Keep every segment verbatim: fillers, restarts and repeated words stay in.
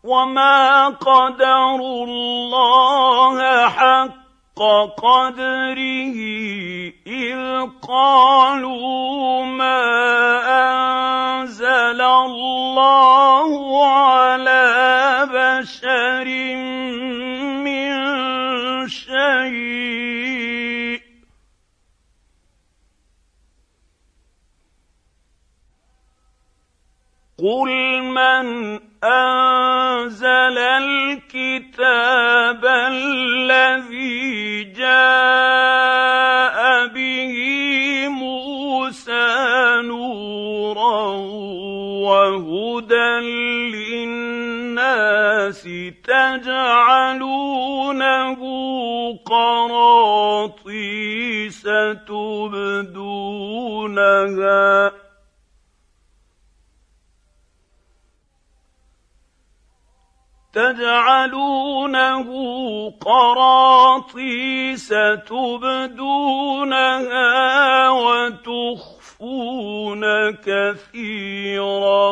وما قدروا الله حق قدره إذ قالوا ما أنزل الله على بشر من شيء قل من أنزل الكتاب الذي جاء به موسى نورا وهدى للناس تجعلونه قراطيس تبدونها تجعلونه قراطيس تبدونها وتخفون كثيرا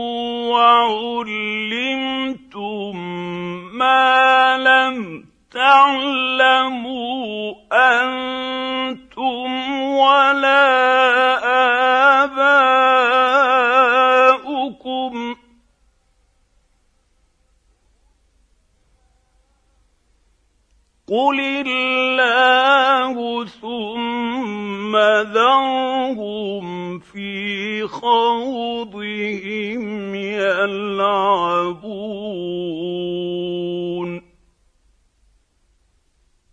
وعلمتم ما لم تعلموا أنتم ولا آباؤكم قل الله ثم ذرهم في خوضهم يلعبون